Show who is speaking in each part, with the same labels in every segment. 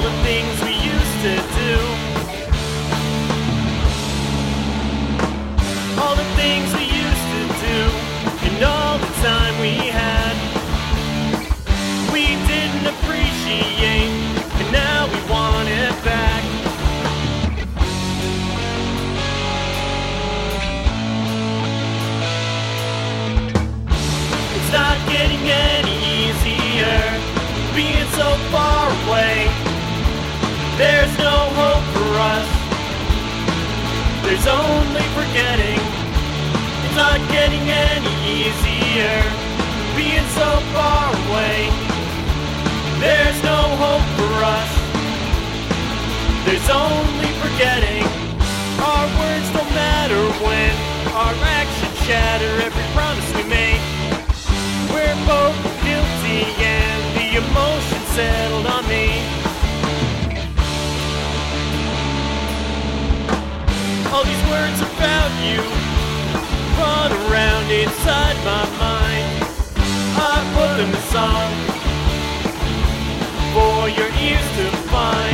Speaker 1: all the things we used to do, all the things we used to do, and all the time we had. We didn't appreciate, and now we want it back. It's not getting any easier, being so far away. There's no hope for us, there's only forgetting. It's not getting any easier, being so far away. There's no hope for us, there's only forgetting. Our words don't matter when our actions shatter every promise we make. We're both guilty and the emotion settled on me. All these words about you run around inside my mind. I put them in song for your ears to find.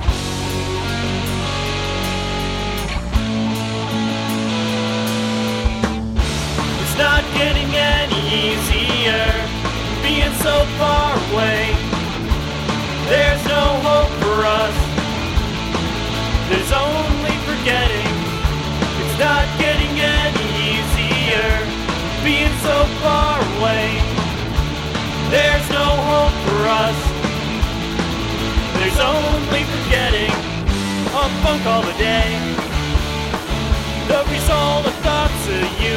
Speaker 1: It's not getting any easier, being so far away. There's no hope for us, there's only forgetting. It's not getting any easier, being so far away. There's no hope for us, there's only forgetting. A phone call a day, the result of thoughts of you.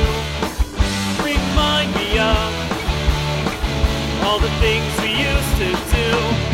Speaker 1: Remind me of all the things we used to do.